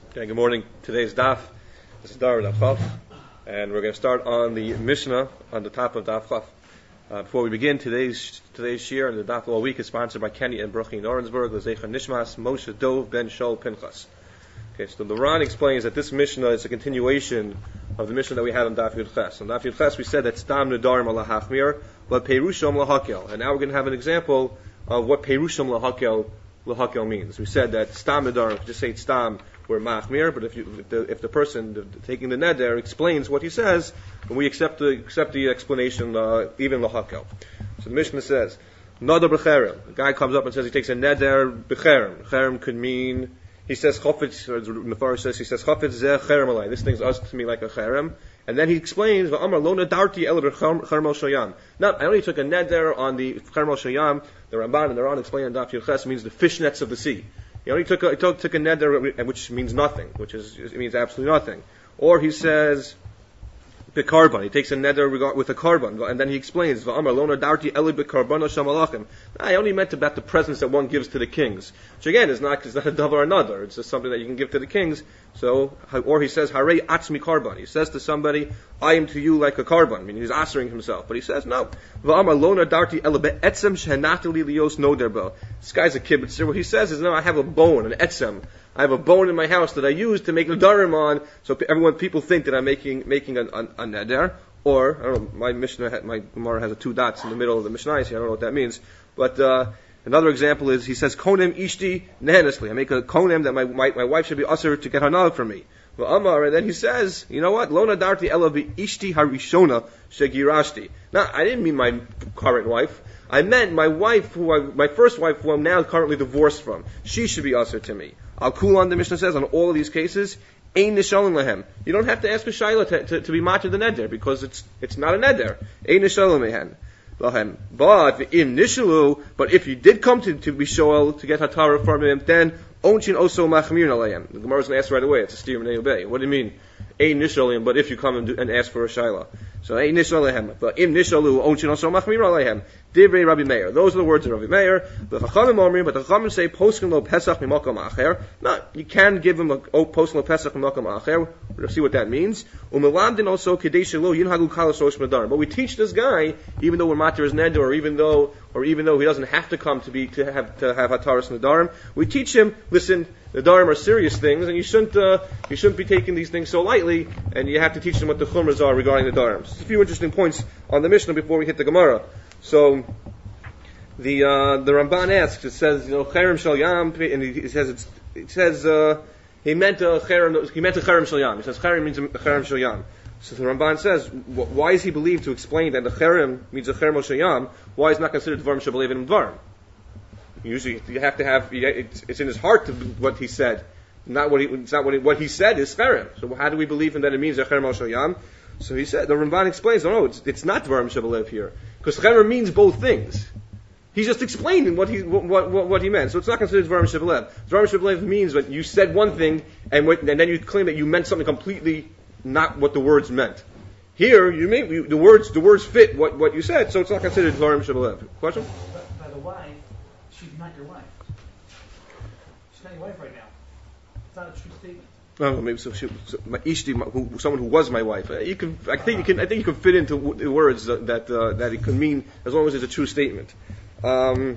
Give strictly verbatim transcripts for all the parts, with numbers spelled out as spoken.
Okay, good morning. Today's daf. This is Dar Daf Chaf, and we're going to start on the Mishnah on the top of Daf Chaf. Uh, before we begin, today's today's shir and the daf all week is sponsored by Kenny and Bruchi in Orensburg, L'Zecha Nishmas, Moshe Dov Ben Shol Pinchas. Okay, so the Ran explains that this Mishnah is a continuation of the Mishnah that we had on Daf Yud Ches. On Daf Yud Ches we said that Stam Nedarim Ala Hachmir, but Perusham Lahakel, and now we're going to have an example of what Perusham Lahakel Lahakel means. We said that Stam Nedarim, just say Stam, we're machmir, but if, you, if, the, if the person the, taking the neder explains what he says, then we accept the, accept the explanation, uh, even lahakel. So the Mishnah says, neder b'cherem. The guy comes up and says he takes a neder b'cherem. Cherem could mean, he says chofetz, or the Mefarsh says, he says chofetz zeh cherem alay. This thing's us to me like a cherem. And then he explains, v'amar lo nedarti ela b'cherem shayam. Now, I only took a neder on the cherem shayam. The Ramban and the Ran explain in Daf Yud Ches means the fishnets of the sea. He only took a, he took, took a neder, which means nothing, which is it means absolutely nothing. Or he says the carbon. He takes a neder with a carbon, and then he explains, "Va'amar lo nadarti eli b'karbon Hashem alachim." I only meant about the presents that one gives to the kings, which again is not is not a davar or another. It's just something that you can give to the kings. So, or he says, "Harei atzmi carbon." He says to somebody, "I am to you like a carbon." I mean, he's answering himself, but he says, "No." Va'amar lo nadarti eli be'etzem shehenatali lios noderbo. This guy's a kibbutzer. What he says is, "No, I have a bone, an etzem. I have a bone in my house that I use to make nedarim on, so everyone, people think that I'm making making a, a, a neder." Or I don't know. My Mishnah, my Gemara has a two dots in the middle of the Mishnah. So I don't know what that means. But uh, another example is he says, "Konem ishti nehenesli." I make a konem that my, my my wife should be usher to get hanal from me. Well, Amar, and then he says, "You know what? Lo nadarti ela ishti harishona shegirashti." Now, I didn't mean my current wife. I meant my wife, who I, my first wife, who I'm now currently divorced from. She should be usher to me. Al Kulan, the Mishnah says, on all of these cases, Ein nishalin lahem. You don't have to ask a shayla to, to, to be matir the neder, because it's it's not a neder. Ein nishalin lahem. But im nishalu, but if you did come to, to be shoel to get hatara from him, then onchin also machmir lahem. The Gemara is going to ask right away. It's a steer and obey. What do you mean? Ein nishalim, but if you come and, do, and ask for a shayla. So ein nishalim, but im nishalu onchin also machmir lahem. Divrei Rabbi Meir. Those are the words of Rabbi Meir. The Chachamim omrim, but the Chachamim say poskin lo pesach mimakam acher. No, you can give him a oh, poskin lo pesach mimakam acher. We'll see what that means. Umelamdin also kadesh lo yinhagu kalas rosh madar. But we teach this guy, even though we're matir his neder, or even though, or even though he doesn't have to come to be to have to have hataras nadarim, we teach him. Listen, nadarim are serious things, and you shouldn't uh, you shouldn't be taking these things so lightly. And you have to teach them what the chumras are regarding nadarim. Just a few interesting points on the Mishnah before we hit the Gemara. So the uh, the Ramban asks. It says, you know, cherem shel yam, and it says it's, it says uh, he meant a cherem. He meant a cherem shel yam. He says cherem means a cherem shel yam. So the Ramban says, wh- why is he believed to explain that the cherem means a cherem shel yam? Why is it not considered dvarim shebelev in dvarim? Usually, you have to have it's, it's in his heart to what he said, not what he. It's not what he, what he said is cherem. So how do we believe him that it means a cherem shel yam? So he said, the Ramban explains, no, no, it's, it's not dvarim shebelev here, because cherem means both things. He's just explaining what he what, what, what he meant. So it's not considered dvarim shebelev. Dvarim shebelev means that you said one thing and, what, and then you claim that you meant something completely not what the words meant. Here, you mean you, the words the words fit what, what you said, so it's not considered dvarim shebelev. Question? But by the wife, she's not your wife. She's not your wife right now. It's not a true statement. Oh, maybe so. She, so my ishti, my, who, someone who was my wife. You can, I think you can. I think you can fit into w- the words that that, uh, that it could mean as long as it's a true statement. Um,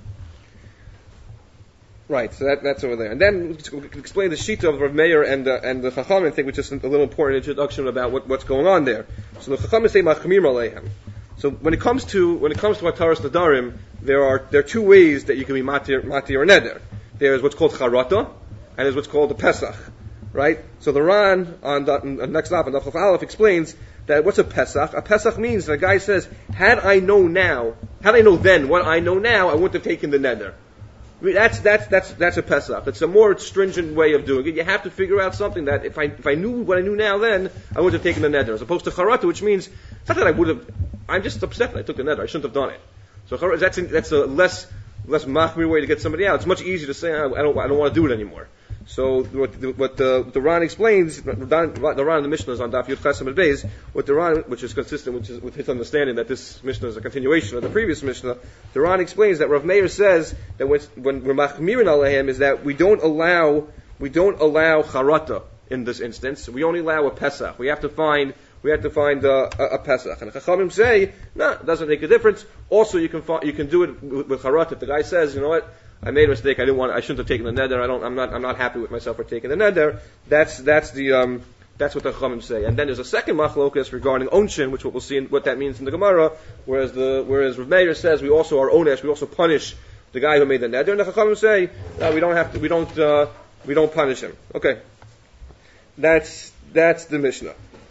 right. So that, that's over there. And then we can explain the shita of Rav Meir and uh, and the Chachamim thing, which is a little important introduction about what, what's going on there. So the Chachamim say machmir aleihem. So when it comes to when it comes to hataras nadarim, there are there are two ways that you can be matir matir or neder. There's what's called charata, and there's what's called the pesach. Right? So the Ran on the on next stop on the Chaf Aleph explains that what's a Pesach? A Pesach means that a guy says, had I known now, had I known then what I know now, I wouldn't have taken the neder. I mean, that's that's that's that's a Pesach. It's a more stringent way of doing it. You have to figure out something that if I if I knew what I knew now then, I wouldn't have taken the neder. As opposed to Charata, which means it's not that I would have. I'm just upset that I took the neder. I shouldn't have done it. So Charata, that's a, that's a less less machmir way to get somebody out. It's much easier to say I don't I don't want to do it anymore. So what, what the, the Ran explains, the Ran in the Mishnah is on Daf Yud Ches Amud Beis, what the Ran, which is consistent with his, with his understanding that this Mishnah is a continuation of the previous Mishnah, the Ran explains that Rav Meir says that when, when we're machmirin alehem is that we don't allow we don't allow charata in this instance. We only allow a Pesach. We have to find we have to find uh, a, a Pesach. And the Chachamim say, no, it doesn't make a difference. Also, you can find, you can do it with, with charata. If the guy says, you know what, I made a mistake. I didn't want. I shouldn't have taken the neder. I don't. I'm not. I'm not happy with myself for taking the neder. That's that's the um. That's what the Chachamim say. And then there's a second machlokas regarding onshin, which we'll see in, what that means in the Gemara. Whereas the whereas Rav Meir says we also are onesh. We also punish the guy who made the neder. And the Chachamim say uh, we don't have to. We don't. Uh, we don't punish him. Okay. That's that's the Mishnah.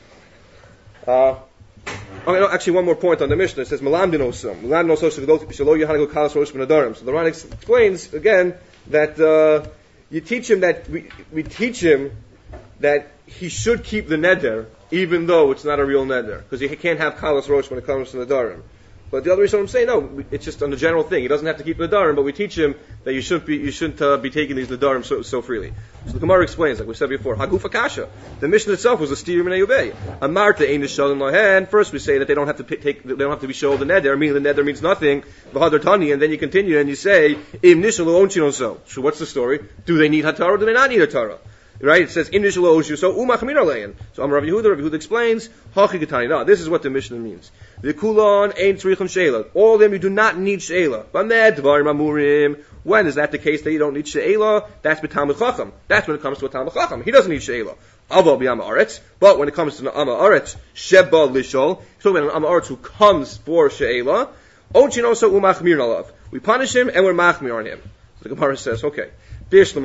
Uh, okay, no, actually, one more point on the Mishnah. It says Malamdin osam. Malamdin osam shelo yohanagu kalas rosh benadarim. So the Ran explains again that uh, you teach him that we we teach him that he should keep the neder, even though it's not a real neder, because he can't have kalas rosh when it comes to the darim. But the other Rishonim say no, it's just on the general thing. He doesn't have to keep the nadarim, but we teach him that you shouldn't be you shouldn't uh, be taking these nadarim so, so freely. So the Gemara explains, like we said before, Hagufa Kasha. The Mishnah itself was a steer in Ayubei. Amarta ein nishalim lahen. First we say that they don't have to p- take, they don't have to be shown the neder, meaning the neder means nothing. V'hadar tani, and then you continue and you say im nishalu onchino so. So what's the story? Do they need hatara? Or do they not need hatara? Right? It says, Im nishalo oshu, so umachmir alein. So Amar Rav Yehuda, Rav Yehuda explains, Hachi Getani. No, this is what the Mishnah means. The kulon ain't tzrichim sheila. All of them you do not need sheila. Bamed dvarim amurim. When is that the case that you don't need sheila? That's b'talmid chacham. That's when it comes to a talmid chacham. He doesn't need sheila. Aval b'yama aretz. But when it comes to an ama aretz, sheba lishol. So when an ama aretz who comes for sheila, onchin also umachmir alav. We punish him and we're machmir on him. So the Gemara says, okay. What is,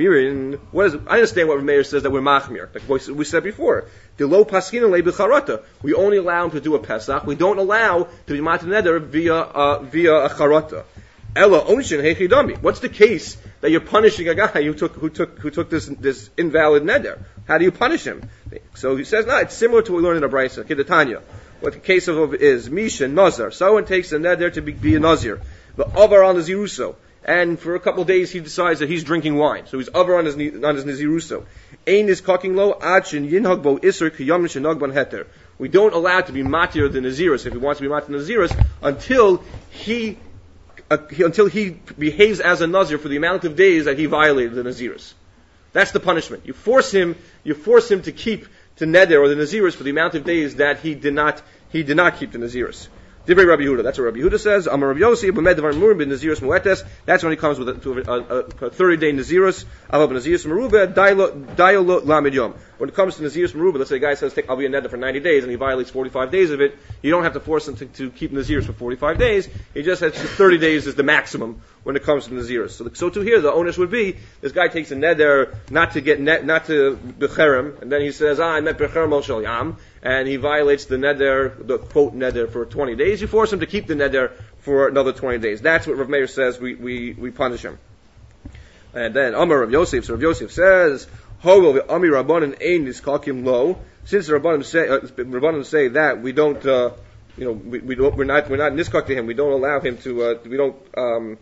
I understand what Meir says that we're machmir. Like we said before, the low paskina lebicharata. We only allow him to do a pesach. We don't allow to be matin neder via uh, via a charata. Ella onshin hechidami. What's the case that you're punishing a guy who took who took who took this this invalid neder? How do you punish him? So he says, no, it's similar to what we learned in the Brisa, Kedatanya. What the case of is misha nazar. Someone takes a neder to be, be a nazir, but over on the ziruso. And for a couple of days, he decides that he's drinking wine. So he's over on his on his niziruso. Ein is cooking low. Achin yinhag bo iser kiyam shenagban heter. We don't allow it to be matir the nazirus if he wants to be matir the nazirus until he, uh, he until he behaves as a nazir for the amount of days that he violated the nazirus. That's the punishment. You force him. You force him to keep the neder or the nazirus for the amount of days that he did not he did not keep the nazirus. Divrei Rabbi Yehuda. That's what Rabbi Yehuda says. Amar Rabbi Yossi, b'med devar murim bin nazirus muetes. That's when he comes with a, to a, a, a thirty-day nazirus. Avav nazirus merubah dayolo lamed yom. When it comes to nazirus merubah, let's say a guy says, "I'll be a neder for ninety days," and he violates forty-five days of it. You don't have to force him to, to keep nazirus for forty-five days. He just has thirty days is the maximum when it comes to nazirus. So, so to here, the onus would be this guy takes a neder not to get net, not to becherem, and then he says, "Ah, I met becherem al shel yam." And he violates the neder, the quote neder, for twenty days, you force him to keep the neder for another twenty days. That's what Rav Meir says, we, we, we punish him. And then, Amar Rav Yosef, so Rav Yosef says, Hogel Ami Rabbanan Ein Niskakim Lo. Since the Rabbanan say, uh, Rabbanan say that, we don't, uh, you know, we, we don't, we're not, we're not niskak to him, we don't allow him to, uh, we don't, um,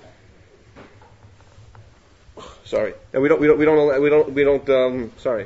sorry, and we don't, we don't, we don't, allow, we don't, we don't, um, sorry.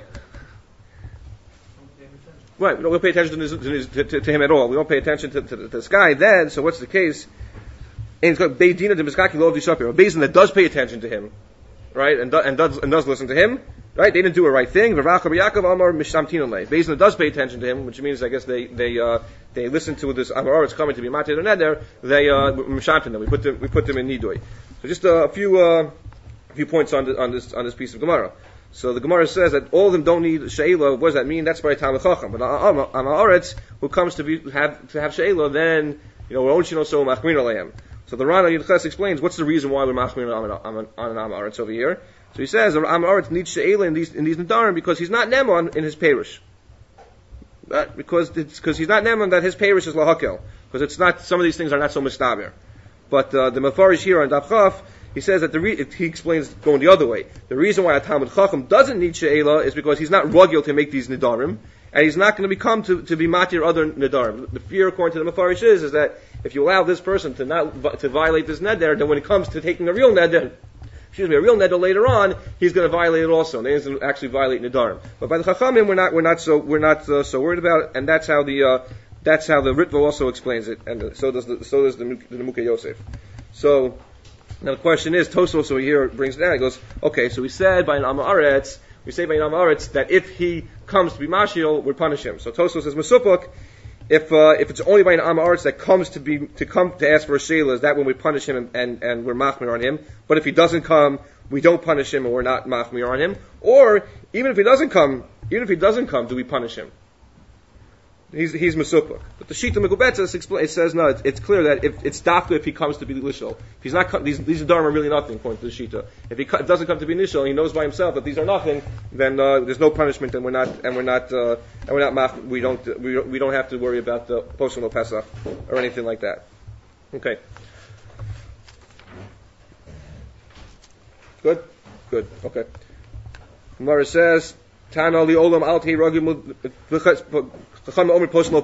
Right, we don't pay attention to, his, to, to, to him at all. We don't pay attention to, to, to this guy. Then, so what's the case? And Beidina de Miskaki Lo Dishapir, a Bezdin that does pay attention to him, right, and, do, and does and does listen to him, right? They didn't do a right thing. Yaakov Amar Mishamtin Le. Bezdin that does pay attention to him, which means I guess they they uh, they listen to this Amar it's coming to be Matir and Neder. They uh, Mishamtin them. We put them we put them in Nidoi. So just uh, a few uh, a few points on the, on this on this piece of Gemara. So the Gemara says that all of them don't need sheila. What does that mean? That's by Talmid Chacham. But on Haaretz, who comes to be have to have sheila, then you know we're only so machmir aleim. So the Rana Yudches explains what's the reason why we're machmir on on an Haaretz over here. So he says Am Haaretz needs sheila in these in these nadarim because he's not nemon in his parish. But because it's because he's not nemon that his parish is lahakel. Because it's not some of these things are not so mistaber. But uh, the Mefarish here on Daf Chaf, he says that the re- he explains going the other way. The reason why a Talmid Chacham doesn't need she'ela is because he's not rugil to make these nidarim, and he's not going to become to, to be matir other nidarim. The fear, according to the Mefarish, is, is that if you allow this person to not to violate this neder, then when it comes to taking a real neder, excuse me, a real neder later on, he's going to violate it also, and he's going to actually violate nidarim. But by the Chachamim, we're not we're not so we're not uh, so worried about it, and that's how the uh, that's how the Ritva also explains it, and uh, so does the so does the, the Nemuka Yosef. So. Now the question is, Tosfos over here brings it down. He goes, okay, so we said by an Amaretz, we say by an Amaretz that if he comes to be Mashiach, we punish him. So Tosfos says, Mesupuk, if uh, if it's only by an Amaretz that comes to be to come to ask for a Sheila, is that when we punish him and, and, and we're machmir on him? But if he doesn't come, we don't punish him and we're not machmir on him. Or even if he doesn't come, even if he doesn't come, do we punish him? He's he's mesupuk. But the Shita Megubetzes explains. It says no. It's, it's clear that if it's dafka if he comes to be nishol. If he's not, these these dharma are really nothing according to the Shita. If he co- doesn't come to be nishol, and he knows by himself that these are nothing, then uh, there's no punishment, and we're not and we're not uh, and we're not mach, we don't we don't, we don't have to worry about the posel pesach or anything like that. Okay. Good. Good. Okay. Gemara says, Tana li olam alti ragim Tanya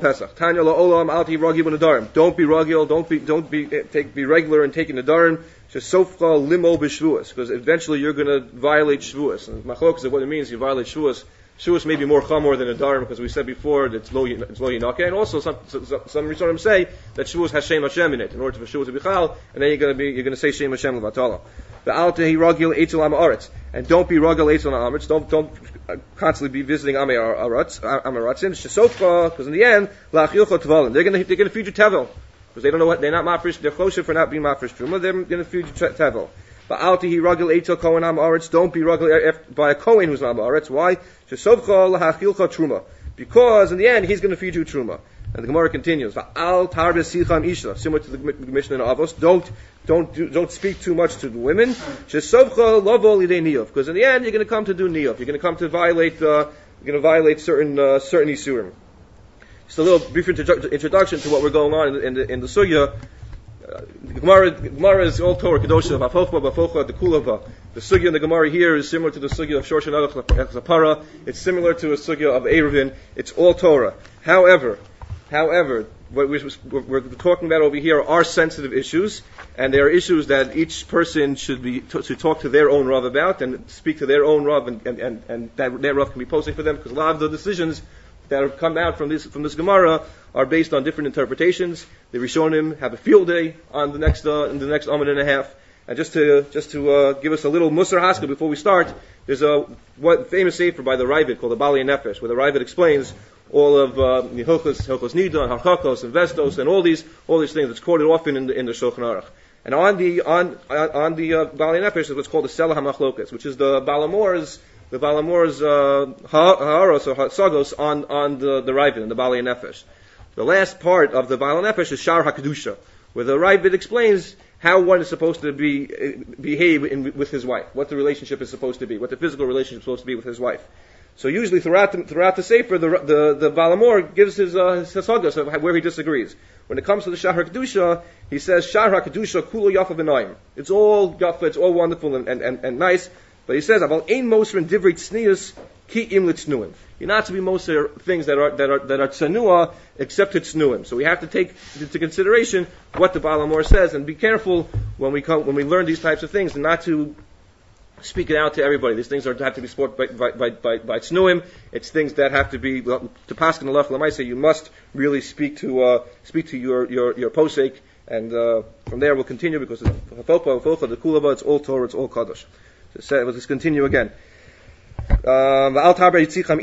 la olam alti ragim nadarim. Don't be ragil. Don't be don't be take be regular in taking nadarim. Just sofcha limo b'shvuas, because eventually you're going to violate shvuas. And machlok is what it means. You violate shvuas. Shvuas may be more chamor than nadarim, because we said before that it's lo it's lo yinake. And also some some, some Rishonim say that shvuas has shem Hashem in it in order for shvuas to be chal, and then you're going to be you're going to say shem Hashem levatala. The alti ragil etzel amaretz, and don't be ragil etzel amaretz. Don't don't constantly be visiting amaretz amaratzim shesofcha, because in the end la'achilcha tvalim. They're going to they're going to feed you tevel. Because they don't know what, they're not mafresh, they're closer for not being mafresh truma, they're going to feed you tevel. But alti hi ragil eitel kohen am aretz, don't be ragil by a kohen who's not aretz. Why? Shesovcha lahachilcha truma. Because in the end, he's going to feed you truma. And the Gemara continues, Al tarbe sicham isha, similar to the Mishnah in Avos, don't, don't, do, don't speak too much to the women. Shesovcha lavo lidei niyov. Because in the end, you're going to come to do niyov. You're going to come to violate, uh, you're going to violate certain, uh, certain isurim. Just a little brief introduction to what we're going on in the, in the, in the sugya. Uh, the Gemara, the Gemara is all Torah Kedosha, Bafochba, Bafochba, the Kulava. The sugya in the Gemara here is similar to the sugya of Shorshan Zapara. It's similar to a sugya of Eruvin. It's all Torah. However, however, what we're, we're talking about over here are sensitive issues, and they are issues that each person should be to, to talk to their own Rav about and speak to their own Rav, and, and, and, and that their Rav can be posting for them, because a lot of the decisions that have come out from this from this Gemara are based on different interpretations. The Rishonim have a field day on the next uh, in the next Amud and a half. And just to just to uh, give us a little Musar Haskell before we start, there's a what famous sefer by the Ravid called the Bali Nefesh, where the Ravid explains all of uh, Hilchos Hilchos Nida and Harchakos and Vestos and all these all these things that's quoted often in the in the Shulchan Aruch. And on the on on the uh, Bali Nefesh is what's called the Selah HaMachlokas, which is the Balamor's the Balamor's uh, Ha'aros or Ha'sagos on, on the, the Ravid and the Bali Nefesh. The last part of the Bali Nefesh is Shar HaKedusha, where the Ravid explains how one is supposed to be uh, behave in, with his wife, what the relationship is supposed to be, what the physical relationship is supposed to be with his wife. So usually throughout the, throughout the Sefer, the the, the Balamor gives his uh, his Hagos of where he disagrees. When it comes to the Shar HaKedusha, he says Shar HaKedusha Kulo Yafa V'Naim. It's all Yafa, it's all wonderful and, and, and, and nice. But he says, "Aval ein moser in divrei tznius ki im litznuim." You're not to be moser things that are that are that are tzanua except to tznuim. So we have to take into consideration what the Balamor says, and be careful when we come when we learn these types of things, and not to speak it out to everybody. These things are have to be spoke by by by by, by tznuim. It's things that have to be to paskin alach lamaisa. You must really speak to uh, speak to your your your posek, and uh, from there we'll continue, because it's hafopa hafopa the kulava. It's all Torah. It's all kadosh. So let's continue again. Rav Yoshia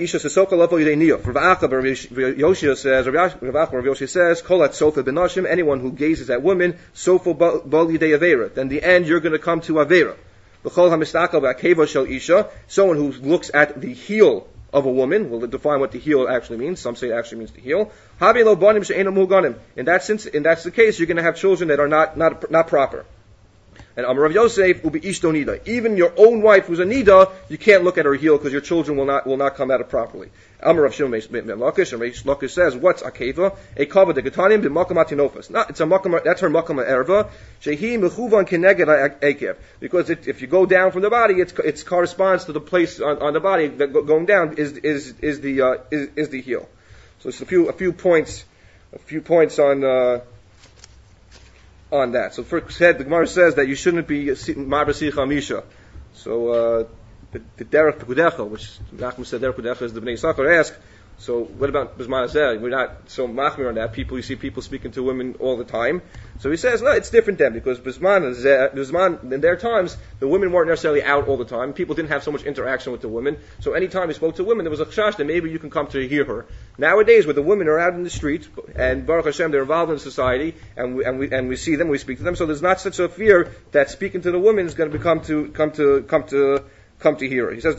says, Rav Yoshia says, Kolat sofa benashim, anyone who gazes at women, sofa bal yidei avera. Then the end you're going to come to avera. V'chol hamistakel ba'akeva shel isha, someone who looks at the heel of a woman. We'll define what the heel actually means. Some say it actually means the heel. Habi lo banim she'enam muganim. In that sense, in that's the case, you're going to have children that are not not not proper. And Amar Rav Yosef ubi ishto nida. Even your own wife who's a nida, you can't look at her heel because your children will not will not come at it properly. Amar Rav Shimon ben Lakish, and Reish Lakish says, what's akeva? A kavod de getanim b'makam atinofas. Not it's a makam. That's her makam erva. Shehi mechuvan keneged akev. Because it, if you go down from the body, it's it corresponds to the place on, on the body that go, going down is is is the uh, is, is the heel. So it's a few a few points a few points on. Uh, On that, so first said the Gemara says that you shouldn't be marbasicha misha. So uh, the, the derech pekudecha, which Nachman said derech pekudecha is the Bnei Yisachar ask, So what about Bisman Hazeh? We're not so machmir on that. People, you see people speaking to women all the time. So he says, no, it's different then, because Bisman Hazeh, Bisman, in their times, the women weren't necessarily out all the time. People didn't have so much interaction with the women. So anytime he spoke to women, there was a chash that maybe you can come to hear her. Nowadays, where the women are out in the street, and Baruch Hashem, they're involved in society, and we, and we, and we see them, we speak to them, so there's not such a fear that speaking to the women is going to become to, come to, come to, come to hear her. He says,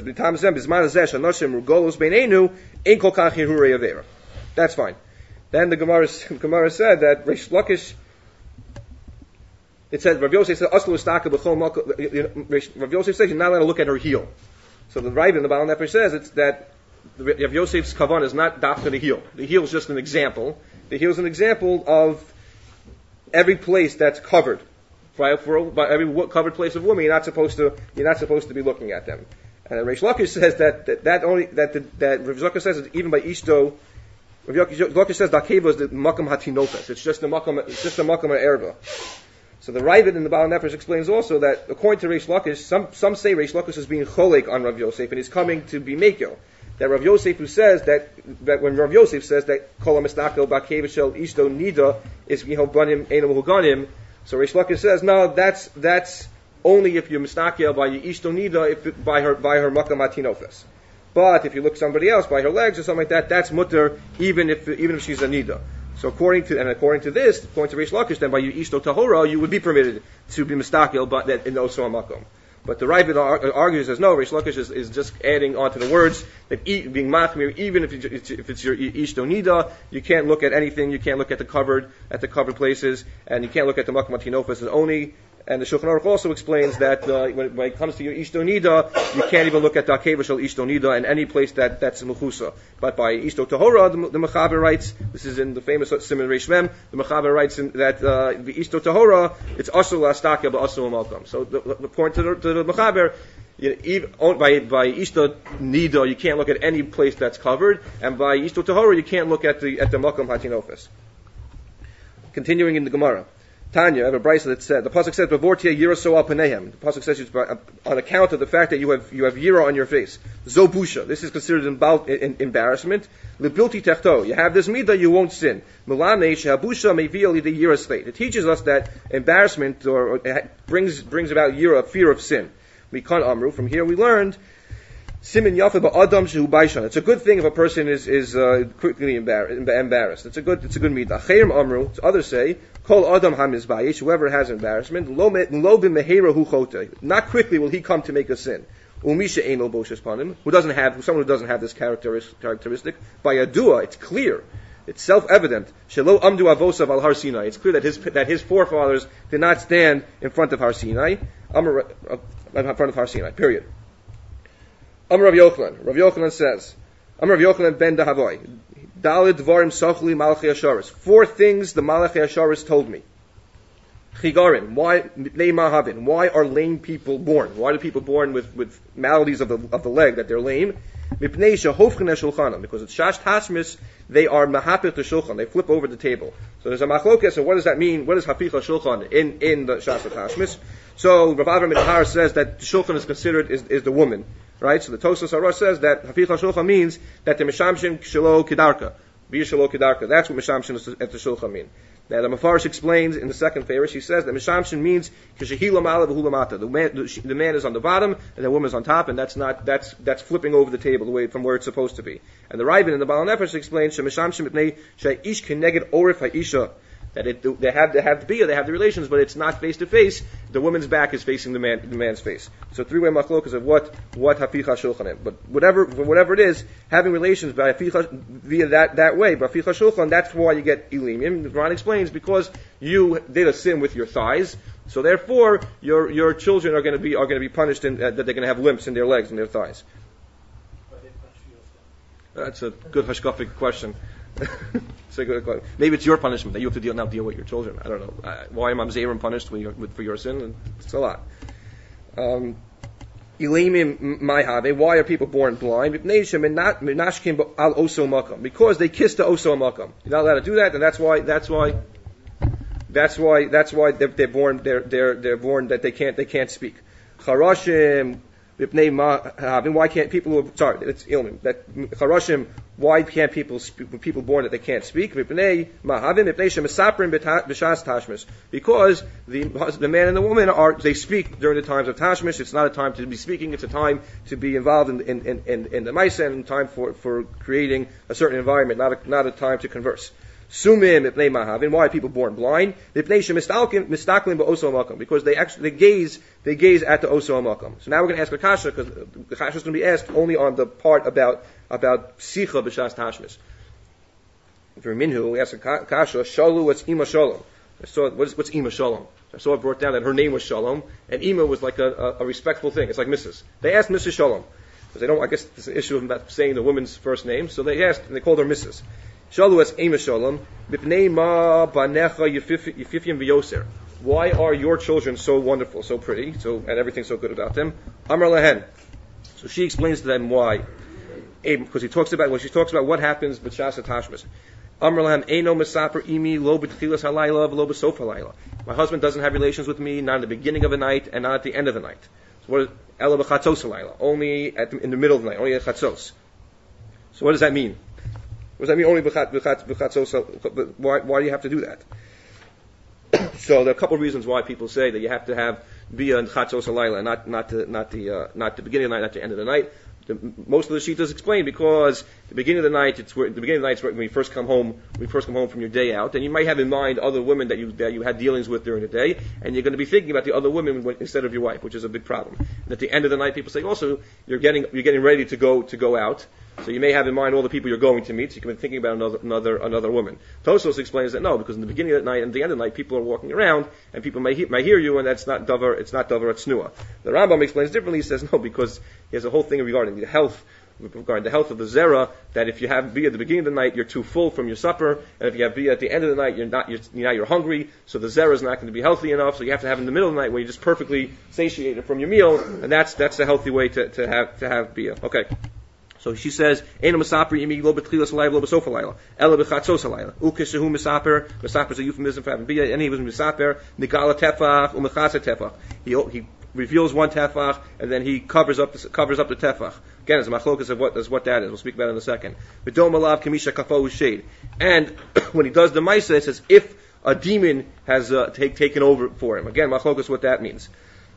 that's fine. Then the Gemara, Gemara said that Reish Lakish, it said, Rav Yosef said, Rav Yosef says you're not allowed to look at her heel. So the Rav in the Baal Nefesh says it's that Rav Yosef's kavan is not dafka the heel. The heel is just an example. The heel is an example of every place that's covered. Right? For by every covered place of women, you're not supposed to you're not supposed to be looking at them. And Reish Lakish says that that, that only that the, that Rav Zaka says that even by Ishto, Rav Lakish says that keva is the makam hatinofes. It's just the makam. It's just the makam erba. So the Ravid in the Baal Nefesh explains also that according to Reish Lakish, some some say Reish Lakish is being cholek on Rav Yosef and he's coming to be mekil. That Rav Yosef who says that that when Rav Yosef says that kol hamistakel ba'keva shel Ishto nida is yihol banim enam huganim. So Reish Lakish says, no, that's that's only if you're mistakel by your ishto nida, if by her by her makam hatinofes. But if you look somebody else by her legs or something like that, that's mutter even if even if she's a nida. So according to and according to this, according to Reish Lakish, then by your ishto tahora, you would be permitted to be mistakel, but that in also a makam. But the Ravid argues as no, Reish Lakish is, is just adding onto the words that e, being machmir, even if it's, if it's your ishto nida, you can't look at anything, you can't look at the covered at the covered places, and you can't look at the makam hatinofes only. And the Shulchan Aruch also explains that uh, when, when it comes to your ishto nida, you can't even look at the akeva shel ishto nida in any place that that's mechusa. But by ishto tahora, the, the Mechaber writes, this is in the famous Siman Reish Mem, the Mechaber writes in, that uh, the ishto tahora, it's asur la'astakel but asur malkam. So the, the, according to the, to the Mechaber, you know, even, by by ishto nida, you can't look at any place that's covered, and by ishto tahora, you can't look at the at the makam hatinofes. Continuing in the Gemara. Tanya, I have a brisa that said the pasuk says "Bevortia yira so al panehem." The pasuk says on account of the fact that you have you have yira on your face. Zobusha. This is considered embar- in, embarrassment. Lebilti techto. You have this midah, you won't sin. Milane shehabusha meviel the yira state. It teaches us that embarrassment or, or brings brings about yira, fear of sin. We can't amru. From here we learned. Simin yafa ba'adam shehu baishan. It's a good thing if a person is is uh, quickly embarrassed. It's a good it's a good midah. Chayim amru. Others say. Kol adam hamizbayish, whoever has embarrassment, lo b'mehera hu chotei. Not quickly will he come to make a sin. Umisha eno boshes panim, who doesn't have, someone who doesn't have this characteristic. By a dua, it's clear, it's self-evident. Shelo amdu avosav al Har Sinai. It's clear that his that his forefathers did not stand in front of Har Sinai, Amar, uh, in front of Har Sinai. Period. Amar Rav Yochanan. Rav Yochanan says, Amar Rav Yochanan ben Dahavoi. Dalid dvarim sochli malachi asharis. Four things the malachi asharis told me. Chigarin. Why mahavin? Why are lame people born? Why are people born with, with maladies of the of the leg that they're lame? Mipnei shehofchen shulchanam. Because it's shash tashmis, they are mahapich the shulchan. They flip over the table. So there's a machlokes. So what does that mean? What is haficha shulchan in in the shash tashmis? So Rav Avram Midhar says that the shulchan is considered is, is the woman. Right, so the Tosas Harash says that Haficha Shulchan means that the Mishamshin Shelo Kedarka, Be Shelo Kedarka. That's what Mishamshin at the Shulchan mean. Now the Mefarish explains in the second favor. She says that Mishamshin means Kishahila Mala V'Hulamata. The man, the, the man is on the bottom and the woman is on top, and that's not that's that's flipping over the table away from where it's supposed to be. And the Ravid in the Baal Nefesh explains Shemishamshin Mipnei Sheish Keneged Orif Ha'isha. That it, they have they have the bia, they have the relations, but it's not face to face. The woman's back is facing the man, the man's face. So three way machlokas of what what haficha shulchan. But whatever whatever it is, having relations by haficha via that that way, by haficha shulchan, that's why you get ilimim. Ron explains because you did a sin with your thighs, so therefore your your children are going to be are going to be punished in, uh, that they're going to have limps in their legs and their thighs. That's a good hashkafic question. So good, maybe it's your punishment that you have to deal now deal with your children. I don't know uh, why am Mamzerim punished when you're, with, for your sin. It's a lot. Um, why are people born blind? Because they kiss the oso makam. You're not allowed to do that, and that's why. That's why. That's why. That's why they're, they're born. They're they're they're born that they can't they can't speak. Charashim. Why can't people who are, sorry, it's ilmim, that charashim Why can't people speak, people born that they can't speak? Because the the man and the woman are they speak during the times of tashmish. It's not a time to be speaking. It's a time to be involved in in in, in the ma'aseh, and time for, for creating a certain environment, not a, not a time to converse. Sumim mipnei mahavin. Why are people born blind? Mipnei shemistalkim mistaklim ba'oso makom. Because they actually they gaze they gaze at the oso makom. So now we're going to ask the kasha, because the kasha is going to be asked only on the part about about sicha b'shas tashmis. For minhu, we ask the kasha, shalu what's ima shalom. I saw what's what's ima shalom. I saw it brought down that her name was Shalom, and ima was like a, a, a respectful thing. It's like Missus They asked Missus Shalom because they don't. I guess there's an issue about saying the woman's first name, so they asked and they called her Missus Shalu as Ema Shalom, Bipnei ma banecha yififim v'yoser. Why are your children so wonderful, so pretty, so and everything's so good about them? Amar lehen. So she explains to them why. Because he talks about when she talks about what happens b'shas tashmis. Amar lehem eino mesaper imi lo b'tchilas halayla v'lo b'sof halayla. My husband doesn't have relations with me, not at the beginning of the night and not at the end of the night. So what is ela b'chatzos halayla? Only at the, in the middle of the night, only at chatzos. So what does that mean? What does that mean only b'chatzos? Why, why do you have to do that? So there are a couple of reasons why people say that you have to have bia and chatzos halayla, not not the not the uh, not the beginning of the night, not the end of the night. The, most of the shittas explain because the beginning of the night, it's where, the beginning of the night is when you first come home, when you first come home from your day out, and you might have in mind other women that you that you had dealings with during the day, and you're going to be thinking about the other women when, instead of your wife, which is a big problem. And at the end of the night, people say also you're getting you're getting ready to go to go out, so you may have in mind all the people you're going to meet, so you can be thinking about another another another woman. Tosos explains that no, because in the beginning of the night and the end of the night, people are walking around, and people may he, may hear you, and that's not davar, it's not davar atznua. The Rambam explains differently. He says no, because he has a whole thing regarding the health. Regarding the health of the zera, that if you have bia at the beginning of the night, you're too full from your supper, and if you have bia at the end of the night, you're not, you're, now you're hungry, so the zera is not going to be healthy enough, so you have to have it in the middle of the night where you're just perfectly satiated from your meal, and that's, that's a healthy way to, to have, to have bia. Okay. So she says, "Eino mesaper imi lo b'tchilas halayla lo b'sof halayla, ela b'chatzos halayla. Ukeshehu mesaper, mesaper is a euphemism for having bia, and he was mesaper nigala tefach umechasa tefach. He he reveals one tefach, and then he covers up the, covers up the tefach. Again, it's a machlokas of what is what that is. We'll speak about it in a second. V'dom alav kamisha kafohu shade. And when he does the ma'aseh, it says if a demon has uh, take, taken over for him. Again, machlokas what that means.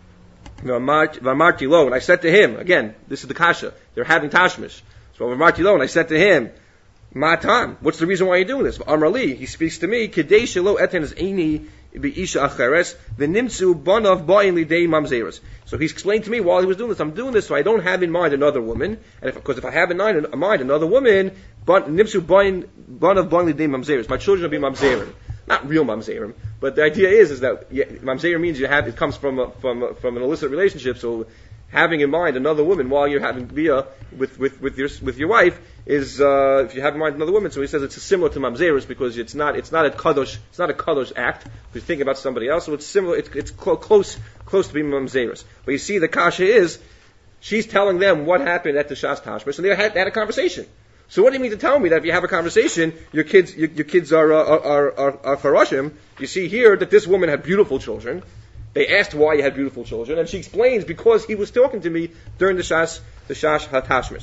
V'amarti lo, and I said to him, again, this is the kasha, they're having tashmish. So v'amarti lo, and I said to him, Matam, what's the reason why you're doing this? Amrali, he speaks to me, Kadesh lo eten is eini bi'isha acheres, v'nimtzu banav ba'in lidei mamzeres. So he explained to me while he was doing this, I'm doing this so I don't have in mind another woman, and because if, if I have in mind, in mind another woman, nimtzu ba'in banav ba'in lidei mamzeres, my children will be mamzerim. Not real mamzerim, but the idea is is that yeah, mamzer means you have it comes from a, from a, from an illicit relationship. So having in mind another woman while you're having bia with, with, with your with your wife is uh, if you have in mind another woman. So he says it's similar to mamzerus because it's not it's not a kadosh it's not a kadosh act. If you're thinking about somebody else, so it's similar. It's, it's clo- close close to being mamzerus. But you see, the kasha is she's telling them what happened at the shas tashmish, and they had, they had a conversation. So what do you mean to tell me that if you have a conversation, your kids, your, your kids are, uh, are, are, are farashim? You see here that this woman had beautiful children. They asked why you had beautiful children, and she explains because he was talking to me during the shas, the shash hatashmish.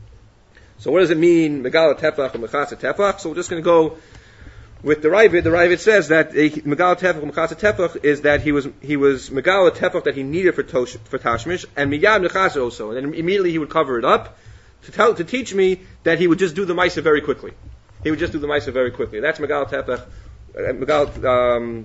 So what does it mean, megala tefach and mechasa tefach? So we're just going to go with the Ravid. The Ravid says that megala tefach and mechasa tefach is that he was, he was megala tefach that he needed for tosh, for tashmish, and miyad mechasa also. And then immediately he would cover it up. To tell, to teach me that he would just do the ma'aseh very quickly. He would just do the ma'aseh very quickly. That's megal tefach. Uh, megal, um,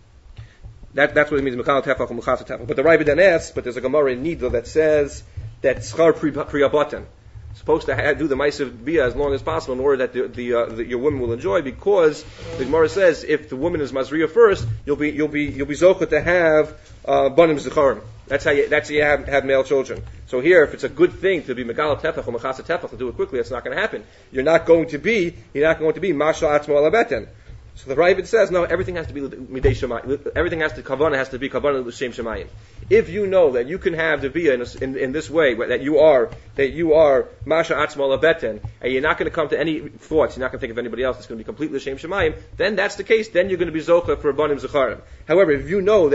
that, that's what it means, megal tefach and mechasa tefach. But the Ravid then asks, but there's a Gemara in Nida that says that schar priyabaten. Supposed to ha- do the ma'aseh bia as long as possible in order that the, the, uh, the, your woman will enjoy, because the Gemara says if the woman is mazriya first, you'll be you'll be you'll be zocha to have uh, banim zecharim. That's how you that's how you have, have male children. So here, if it's a good thing to be megal tefach or mechasa tefach to do it quickly, that's not going to happen. You're not going to be you're not going to be masha atzmo alabeten. So the Ravid says no, everything has to be midei shemayim. Everything has to kavanah has to be kavanah l'shem shemayim. If you know that you can have the bia in, in, in this way, that you are that you are masha atzma labeten, and you're not going to come to any thoughts, you're not going to think of anybody else, it's going to be completely l'shem shemayim, then that's the case. Then you're going to be zocha for banim zecharim. However, if you know that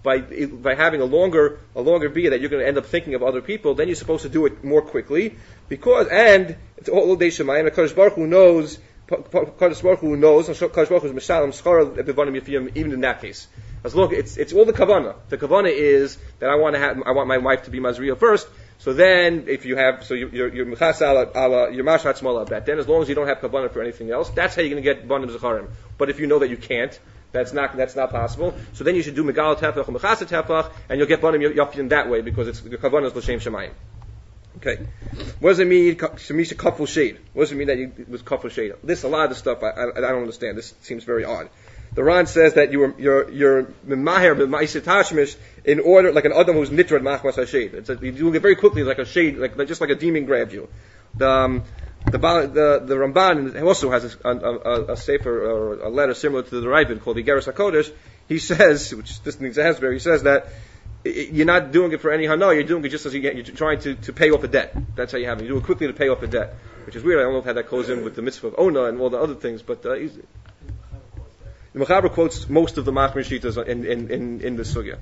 by by having a longer a longer bia that you're going to end up thinking of other people, then you're supposed to do it more quickly because and it's all day shemayim. The Kadosh Baruch Hu knows. Kadosh Baruch Hu knows. Kadosh Baruch Hu is mishalem schar bevanim yifim even in that case. As long it's it's all the kavanah. The kavanah is that I want to have I want my wife to be Mazriya first. So then, if you have so you're you're mechas ala ala you're mashat smala bet. Then as long as you don't have kavanah for anything else, that's how you're going to get banim zacharim. But if you know that you can't. That's not that's not possible. So then you should do megal tefach or mechasa tefach, and you'll get banim yafin that way because it's the kavanah is l'shem shemayim. Okay, what does it mean? Shemisha kaful shade. What does it mean that you, it was kaful shade? This a lot of the stuff I, I I don't understand. This seems very odd. The Ran says that you were you're you're mimaher b'ma'aser tashmish in order like an adam who's nitrad machmas hashade. It's like, you're doing it very quickly, like a shade, like, like just like a demon grabbed you. The um, The the the Ramban also has a, a, a sefer or a letter similar to the Ravid called the Igeres HaKodesh. He says, which this thing has very, he says that you're not doing it for any hana, you're doing it just as you get, you're trying to, to pay off a debt. That's how you have it. You do it quickly to pay off a debt, which is weird. I don't know how that goes in with the mitzvah of Ona and all the other things, but uh, the Mechaber quotes most of the Machmir Shitas in in in, in the sugya.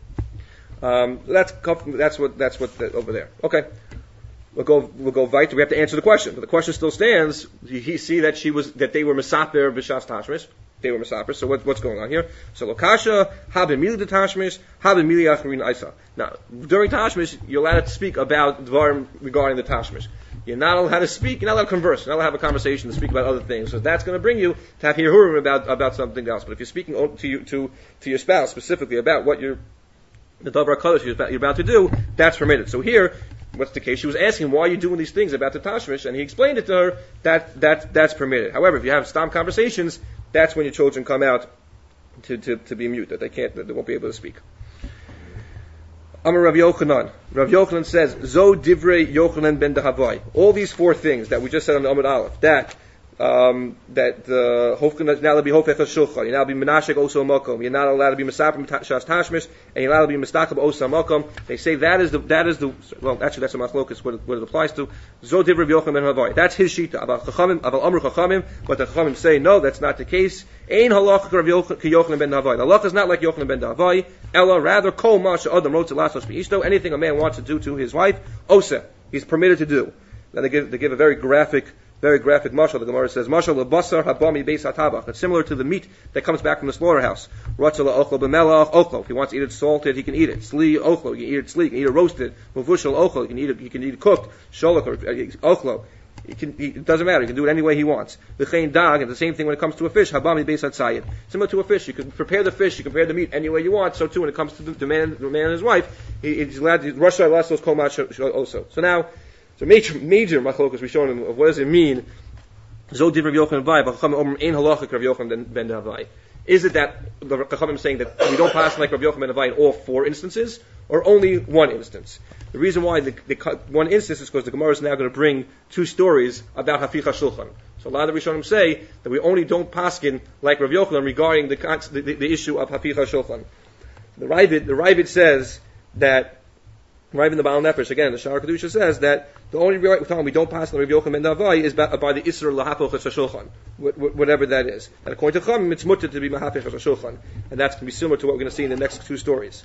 Um, that's that's what that's what the, over there. Okay. We'll go, we'll go weiter. We have to answer the question. But the question still stands. You see that she was, that they were Mesaper B'Shas Tashmish. They were Mesaper. So what, what's going on here? So Lokasha, Haben Mili de Tashmish, Haben Mili Acharin Isa. Now, during Tashmish, you're allowed to speak about Dvarim regarding the Tashmish. You're not allowed to speak, you're not allowed to converse, you're not allowed to have a conversation to speak about other things. So that's going to bring you to have Hirurim about, about something else. But if you're speaking to you, to, to your spouse specifically about what you're, the Davar HaKadosh you're about, you're about to do, that's permitted. So here, what's the case? She was asking, why are you doing these things about the Tashmish? And he explained it to her that, that that's permitted. However, if you have stam conversations, that's when your children come out to, to, to be mute, that they can't, that they won't be able to speak. Amar Rav Yochanan. Rav Yochanan says, Zo divrei Yochanan ben Dahavai. All these four things that we just said on the Amud Aleph, that Um, that the Hofkan is now to be Hofech HaShulchan. You're now to be Menashek Osa Makom. You're not allowed to be Mesapim Shas Tashmish, and you're allowed to be Mestakab Osa Makom. They say that is the that is the well, actually that's a Machlokas what, what it applies to. Zo Divrei Yochanan ben Havai. That's his shita. About Chachamim, about Amru Chachamim, but the Chachamim say no, that's not the case. Ein halacha Rav Yochanan ben Havai. The halacha is not like Yochanan ben Havai. Ella rather Kol Masha Adam Rotz Lasos Beisto. Anything a man wants to do to his wife, Osa, he's permitted to do. Then they give they give a very graphic. Very graphic mashal. The Gemara says, "Mashal lebasar habami beis hatabach." It's similar to the meat that comes back from the slaughterhouse. Ratzala ochlo b'melach ochlo. If he wants to eat it salted, he can eat it. Sli ochlo, he can eat it sli. He can eat it roasted. Mavushal ochlo, he can eat it. He can eat it cooked. Sholach or ochlo. He can, he, it doesn't matter. He can do it any way he wants. V'chein dag, and the same thing when it comes to a fish. Habami beis hatzayid. Similar to a fish, you can prepare the fish, you can prepare the meat any way you want. So too, when it comes to the, the man, the man and his wife, he, he's allowed to rush our last kol mach also. So now, so major major machlokas we shown him of what does it mean. Zo did Rav Yochanan Vai, but Chachamim Omer ein halacha Rav Yochanan ben Havai. Is it that the Chachamim saying that we don't pass like Rav Yochanan ben Havai in all four instances, or only one instance? The reason why the, the one instance is because the Gemara is now going to bring two stories about Haficha Shulchan. So a lot of the Rishonim say that we only don't paskin like Rav Yochanan regarding the, the, the, the issue of Haficha Shulchan. The Ravid, the Ravid says that. Right in the Baal Nefesh, again, the Shara Kedusha says that the only time we don't pass the Rav Yochanan ben Havai is by, by the Isser Lahapoch HaShulchan, whatever that is. And according to Chachamim, it's mutter to be Mahapech HaShulchan, and that's going to be similar to what we're going to see in the next two stories.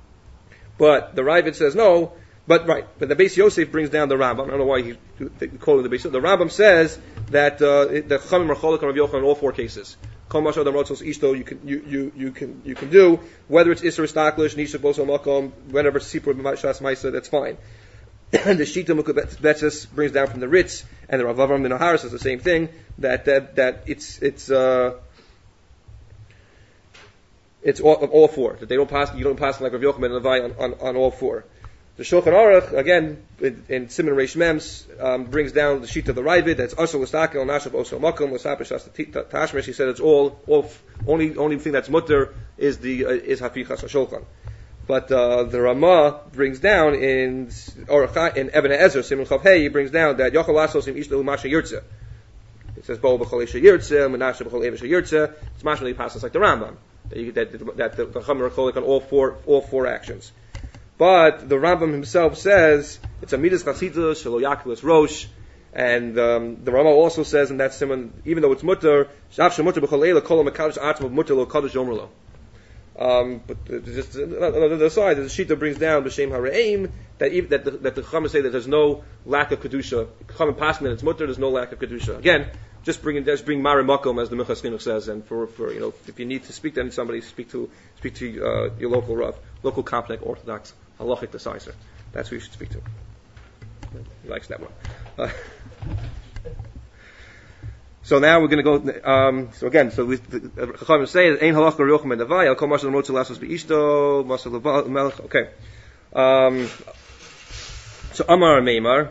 But the Ravid says no, but right, but the Beis Yosef brings down the Rambam. I don't know why he called it the Beis Yosef. The Rambam says that uh, the Chachamim are cholek on Rav Yochanan in all four cases. Kol Masha Adam Rotzos Ishto, you can you, you you can you can do whether it's Isser Staklish, Nishak Boso Makom, whenever Sipur Shas Maisa, that's fine. The Shita Mukabetzes brings down from the Ritz, and the Rav Avram ben Oharis says the same thing, that that that it's it's uh it's all, all four, that they don't pass you don't pass like Rav Yochanan ben Havai on, on, on all four. The Shulchan Aruch, again, in, in Siman Reish Mems, um, brings down the sheet of the Ravid, that's Asal L'Stakel, Nashab Oso Makom, L'Sapir Shas Tashmish. He said it's all, all, only, only thing that's mutter is the, uh, is Hafichas HaShulchan. But, uh, the Ramah brings down in, or in Eben Ezer, Siman Chav Hey, he brings down that Yochel Asos Im Ishlu Masha Yirtzeh. It says, Bo B'chol Esha Yirtzeh, Menashe B'chol Evesha Yirtzeh. It's Masha Li passes like the Rambam. That, you, that, that the Chachamim are cholik on all four, all four actions. But the Rambam himself says it's a midas chasidus shelo yakilas rosh, and um, the Rambam also says in that simon, even though it's mutter, shav shemutter b'chol eila kol mekadosh atzmo mutter lo kadosh yomer lo. Um, but uh, just on the other side, the Shita brings down B'Shem HaRe'im that even, that the, that the Chachamim say that there's no lack of kedusha. Chachamim passing that it's mutter, there's no lack of kedusha. Again, just bring just bring Mari Makom, as the Minchas Chinuch says, and for, for you know if you need to speak to somebody, speak to speak to uh, your local Rav, local Complex Orthodox halachic decider. That's who you should speak to. He likes that one. Uh, So now we're going to go. Um, so again, so we, the Chachamim say Ein halacha riyochem ben davai al kol mashal motzi lasos beishto mashal melech. Okay. Um, so Amar Meimar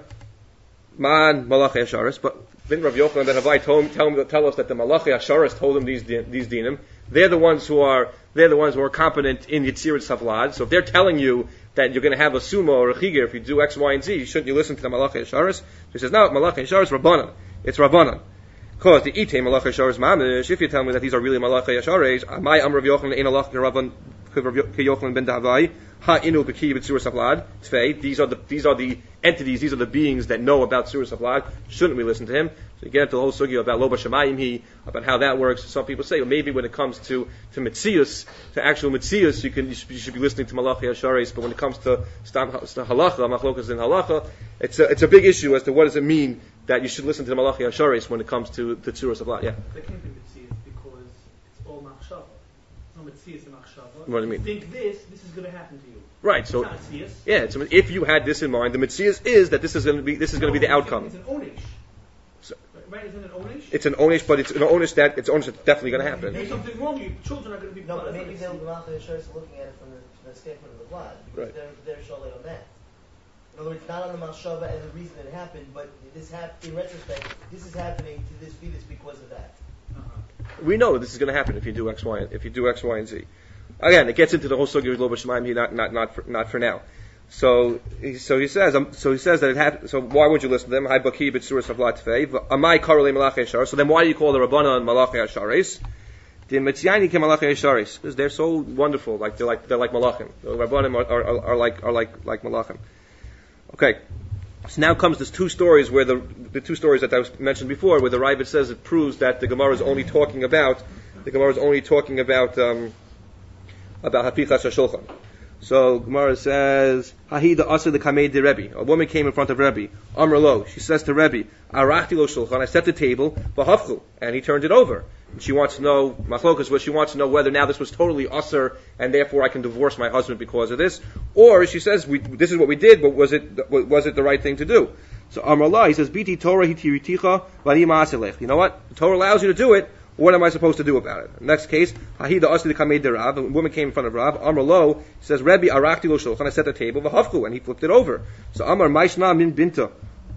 Man Malachi Asharis, but then Rav Yochanan ben Havai told tell, tell us that the Malachi Asharis told him these these dinim. They're the ones who are they're the ones who are competent in Yitzirat Savlad. So if they're telling you that you're going to have a sumo or a chigir if you do X, Y, and Z, shouldn't you listen to the Malachi Asharis? So he says, no, Malachi Asharis Rabbanan. It's Rabbanan. Because the ite Malachi Asharis mamish. If you tell me that these are really Malachi Asharis, my Am Rav Yochanan ein alach Rabban Yochanan ben Davai ha inu b'ki b'tzur savlad tfei. These are the these are the entities. These are the beings that know about tzur savlad. Shouldn't we listen to him? So you get into the whole sugya about lo b'shamayim he, about how that works. Some people say, well, maybe when it comes to to mitzias, to actual mitzias, you can you should, you should be listening to Malachi Asharis. But when it comes to stam to halacha, machlokas in halacha, it's a it's a big issue as to what does it mean that you should listen to the Malachi Asharis when it comes to the tzur savlad. Yeah. They can't be mitzias because it's all machshava. It's not mitzias and machshava. What do you mean? If you think this, this is going to happen to you. Right. So it's not mitzias. yeah. So if you had this in mind, the mitzias is that this is going to be this is going to be the outcome. It's an onish. So, right? Isn't it an onish? It's an onish, but it's an onish that it's onish that's definitely going to happen. If there's something wrong, your children are going to be. No, but maybe they'll be looking at it from the, from the standpoint of the vlad, because Right. they're they're showing on that. In other words, not on the mashava and the reason it happened, but this hap- in retrospect, this is happening to this fetus because of that. Uh-huh. We know this is going to happen if you do X, Y, and if you do X, Y, and Z. Again, it gets into the whole sugya of Lo B'Shemaim, not not not for, not for now. So he, so he says um, so he says that it happened. So why would you listen to them? Hai baki b'tzur savlat tfei. Amai karolei malachi ashar. So then why do you call the Rabbanan malachi asharis? The Mitziyani ke malachi asharis because they're so wonderful. Like they're like they're like malachim. The Rabbanim are, are, are, are like are like like malachim. Okay. So now comes this two stories where the the two stories that I was mentioned before, where the Ravid says it proves that the Gemara is only talking about the Gemara is only talking about um, about hapichas hashulchan. So Gemara says, Hahida Asa the Kamei de Rebbe. A woman came in front of Rebbe. Amr lo. She says to Rebbe, Arachti lo shulchan. I set the table, v'hafchu, and he turned it over. And she wants to know, machlokas, what she wants to know whether now this was totally usher, and therefore I can divorce my husband because of this, or she says, we, this is what we did, but was it was it the right thing to do? So Amr lo, he says, Biti Torah hitiriticha v'ani ma'aselech. You know what? The Torah allows you to do it. What am I supposed to do about it? Next case, Hahida Asi the Kamei de Rav. A woman came in front of Rav. Amr lo, he says, Rebbe Arakti lo shulchan. I set the table, v'hafchu, and he flipped it over. So Amar Maishna min binta.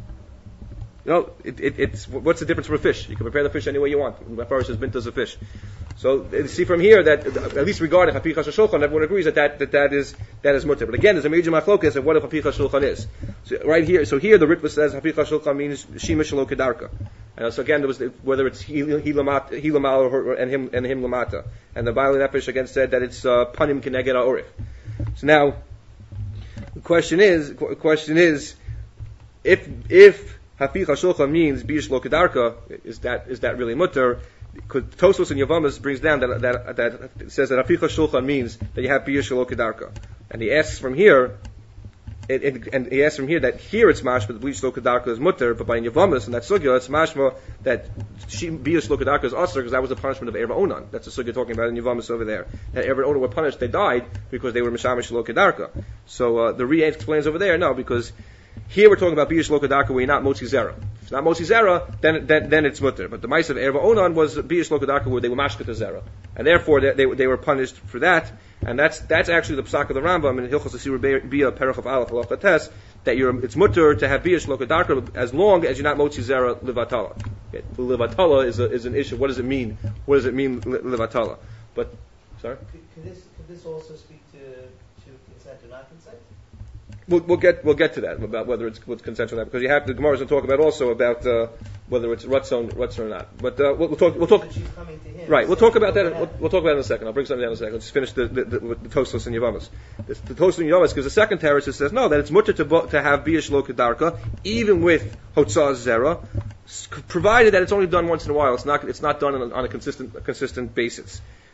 You know, it, it, it's what's the difference from a fish? You can prepare the fish any way you want. My father says binta is a fish. So see from here that at least regarding hapichas shulchan, everyone agrees that that, that that is that is mutter. But again, there's a major machlokas of what a hapichas shulchan is. So right here, so here the Ritva says hapichas shulchan means shima shelo kedarka. And so again, there was whether it's he lamal or and him and him lamata. And the Baal Nefesh again said that it's uh, panim keneged ha'orif. So now the question is, the question is, if if hapichas shulchan means bish lo kedarka, is that is that really mutter? Because Tosfos and Yavamas brings down that that that it says that hapichas shulchan means that you have bish lo kedarka, and he asks from here. It, it, and he asks from here that here it's mashma that bleach lo kedarka is mutter, but by Yavamas and that sugya it's mashma that she bish lo kedarka is usher because that was the punishment of Erva Onan. That's the sugya talking about in Yavamas over there. That Erva Onan were punished, they died because they were mishamish lo kedarka. So uh, the Re explains over there no, because here we're talking about bish lo kedarka where you're not motzi zera. If it's not motzi zera, then then then it's mutter. But the mice of Erva Onan was bish lo kedarka where they were mashkat zera, and therefore they, they they were punished for that. And that's that's actually the psak of the Rambam in Hilchos Asir Bia Perach of Aleph Halacha Tes that you're it's mutter to have bish lo kedarka as long as you're not motzi zera livatala. Okay. Livatala is a, is an issue. What does it mean? What does it mean livatala? But sorry. Could, could this could this also speak to to consent or not consent? We'll, we'll get we'll get to that about whether it's what's consensual or not because you have the Gemara is going to talk about also about uh, whether it's ratzon ratzon or not. But uh, we'll, we'll talk we'll talk. But she's coming to him Right, we'll talk about that. that. We'll, we'll talk about it in a second. I'll bring something down in a second. Let's finish the the, the, the Tosfos and Yavamas. The, the Tosfos and Yavamas because the second teretz says no that it's mutter to to have biyash lo kedarka even with hotzah zera, provided that it's only done once in a while. It's not it's not done on a, on a consistent a consistent basis.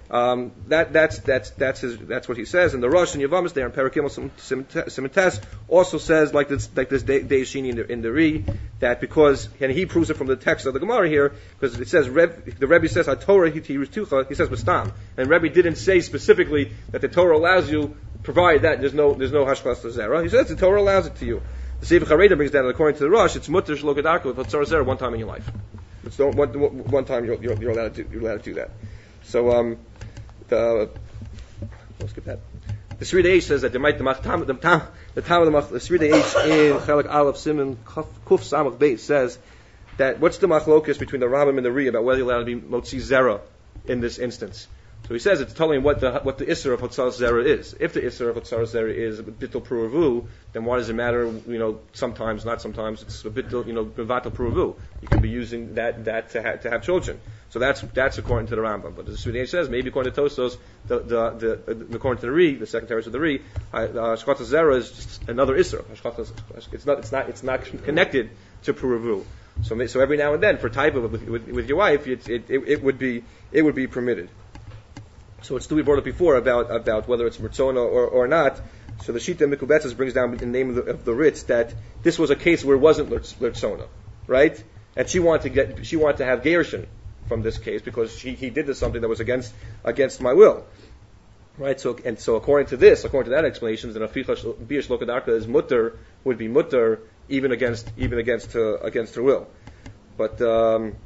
Um, that that's that's that's his that's what he says. And the Rosh and Yavamis there in Parakimel Simentes also says like this like this Deishini in the in the Ri that because and he proves it from the text of the Gemara here because it says Reb, the Rebbe says HaTorah Hirutucha, he says Bastam, and Rebbe didn't say specifically that the Torah allows you provide that there's no there's no Hashkas Zera. He says the Torah allows it to you. The Sefer Chareda brings down according to the Rosh it's Mutter Shlokadarka with Hatzar Zera one time in your life. It's one, one, one time you're, you're, you're allowed to you're allowed to do that. So um. The let's skip that. The Sri H says that there might the Tam the Tam the Tam of the Mach the Sri H in Chelak Aleph Simon Kuf Samach Beis says that what's the machlokus between the Rambam and the Ri about whether you're allowed to be Motzi Zera in this instance. So he says it's telling what the what the Isser of Hotzar Zera is. If the Isser of Hotzar Zera is Bittul Puravu, then why does it matter? You know, sometimes, not sometimes, it's a Bittul, you know, Bevatel Puravu. You can be using that that to ha- to have children. So that's that's according to the Rambam. But the Sudei says maybe according to Tostos, the the, the, the according to the Ri, the second teretz of the Ri, Hashkatas Zera is just another Isser. It's not it's not it's not connected to Puravu. So so every now and then for type of with, with, with your wife, it, it it it would be it would be permitted. So it's still we brought up before about about whether it's Mertzona or, or not. So the Shita Mikubetzes brings down in the name of the, of the Ritz that this was a case where it wasn't Mertzona, right? And she wanted to get she wanted to have Gershon from this case because she, he did this something that was against against my will, right? So and so according to this, according to that explanation, then a Biyash Lokadarka is mutter would be mutter even against even against uh, against her will. But um,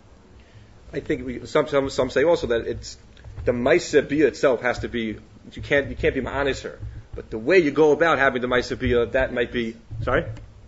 I think we, some some some say also that it's the Maisa Bia itself has to be, you can't you can't be ma'anis her. But the way you go about having the Maisa Bia, that might be, sorry?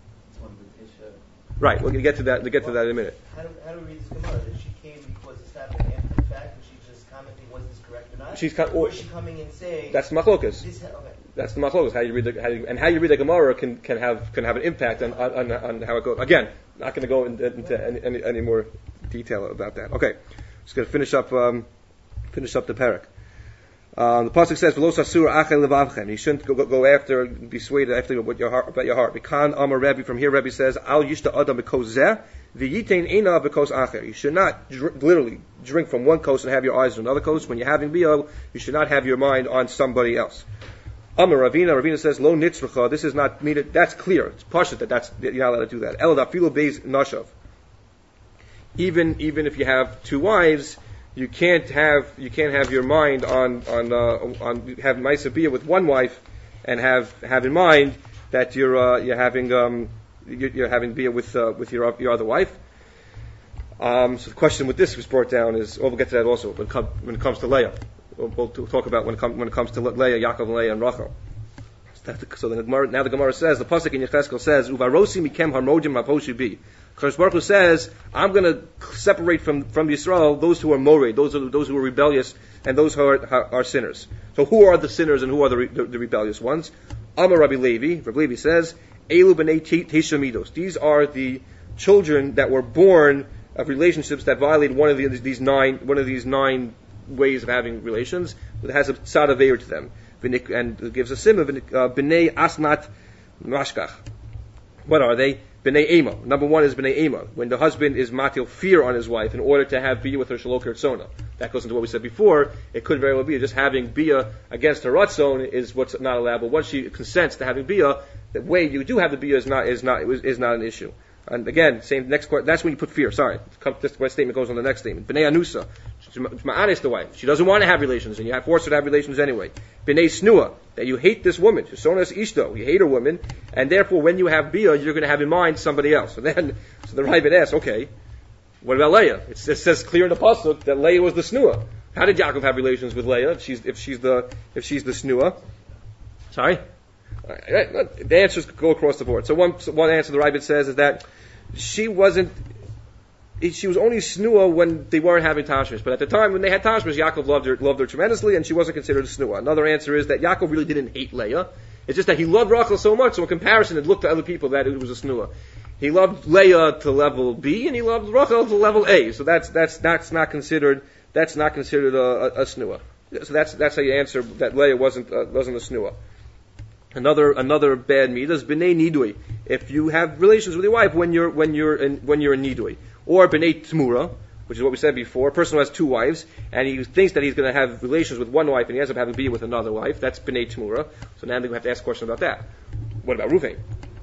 Right, we're going to get to that, we'll get to that in a minute. How do, how do we read this Gemara? That she came because this happened after the fact, and she's just commenting was this correct or not? She's com- or is she coming and saying... That's the machlokas. This ha- okay. That's the machlokas. How you read the, how you, and how you read the Gemara can, can have can have an impact on, on, on how it goes. Again, not going to go into, into any, any, any more detail about that. Okay, just going to finish up... Um, Finish up the parak. Um, the pasuk says, "V'lo sasur achel levavchem." You shouldn't go, go, go after, be swayed after what your heart, about your heart. Bekan Amar Rebbe. From here, Rebbe says, "Al yishta adam bekos zeh, v'yitain eina bekos acher." You should not dr- literally drink from one coast and have your eyes on another coast. When you're having bia, you should not have your mind on somebody else. Amar Ravina. Ravina says, "Lo nitzracha." This is not needed. That's clear. It's pashut that that's that you're not allowed to do that. El dafilu beis nashav. Even even if you have two wives. You can't have you can't have your mind on on uh, on have Maisa Bia with one wife, and have have in mind that you're uh, you're having um, you're, you're having Bia with uh, with your your other wife. Um, so the question with this was brought down is, well, we'll get to that also when, com- when it comes to Leah. We'll, we'll talk about when it, com- when it comes to Leah, Yaakov, Leah, and Rachel. So the Gemara, now the Gemara says, the pasuk in Yecheskel says, "Uvarosi mikem harmodim maposhu bi." Kadosh Baruch Hu says, "I'm going to separate from from Yisrael those who are mored, those are those who are rebellious, and those who are, are sinners." So who are the sinners and who are the, re, the, the rebellious ones? Amar Rabbi Levi. Rabbi Levi says, "Elu b'nei tesha midos." These are the children that were born of relationships that violate one of the, these nine one of these nine ways of having relations that has a tzad aveir to them. And it gives a sim of b'nei asnat mashkach. What are they? B'nei ema. Number one is b'nei ema. When the husband is matil fear on his wife in order to have bia with her shalok hertzona. That goes into what we said before. It could very well be just having bia against her ratzon is what's not allowed. But once she consents to having bia, the way you do have the bia is not is not is not an issue. And again, same next part. That's when you put fear. Sorry, this statement goes on the next statement. B'nei anusa. She's ma'anis the wife. She doesn't want to have relations, and you have forced her to have relations anyway. B'nei snua, that you hate this woman. Sonas ishto, you hate a woman, and therefore when you have bia, you're going to have in mind somebody else. So then, so the Ravid asks, okay, what about Leah? It, it says clear in the pasuk that Leah was the snua. How did Yaakov have relations with Leah if she's if she's the if she's the snua? Sorry. Right, the answers go across the board. So one so one answer the Ravid says is that she wasn't. She was only snua when they weren't having tashmish, but at the time when they had tashmish, Yaakov loved her, loved her tremendously, and she wasn't considered a snua. Another answer is that Yaakov really didn't hate Leah. It's just that he loved Rachel so much, so in comparison, it looked to other people that it was a snua. He loved Leah to level B, and he loved Rachel to level A. So that's that's that's not considered that's not considered a, a, a snua. So that's that's how you answer that Leah wasn't uh, wasn't a snua. Another another bad midah is b'nei nidui. If you have relations with your wife when you're when you're in, when you're in nidui. Or b'nei tmura, which is what we said before. A person who has two wives, and he thinks that he's going to have relations with one wife, and he ends up having bia with another wife. That's b'nei Tmura. So now we have to ask a question about that. What about Ruvain?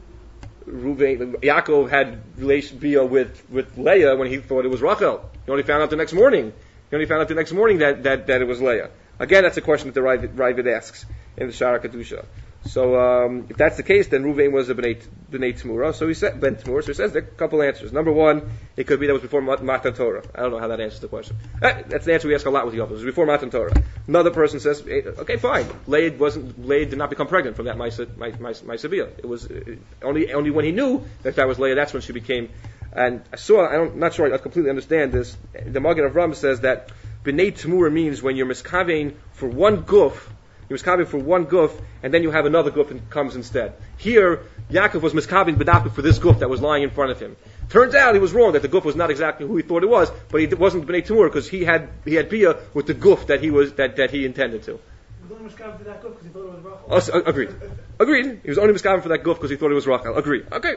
Ruvain, Yaakov had relation bia with, with Leah when he thought it was Rachel. He only found out the next morning. He only found out the next morning that, that, that it was Leah. Again, that's a question that the Ravid, Ravid asks in the Shara Kedusha. So um, if that's the case, then Ruvain was a b'nei, b'nei Tmura. So he said ben Tmura. So he says there are a couple answers. Number one, it could be that was before Matan Torah. I don't know how that answers the question. Eh, that's the answer we ask a lot with Yaakov. It was before Matan Torah. Another person says, okay, fine. Leah wasn't. Leah did not become pregnant from that Ma'aseh Bia. It was uh, only only when he knew that that was Leah. That's when she became. And I saw. I don't, I'm not sure I completely understand this. The Magen Avram says that b'nei Tmura means when you're miskavein for one guf. He was miskaven for one guf, and then you have another guf that comes instead. Here, Yaakov was miskaven b'dafka for this guf that was lying in front of him. Turns out he was wrong, that the guf was not exactly who he thought it was, but he wasn't b'nei Tmura because he had he had bia with the guf that he was that, that he intended to. He was only miskaven for that guf because he thought it was Rachel. Oh, so, agreed. Agreed. He was only miskaven for that guf because he thought it was Rachel. Agreed. Okay.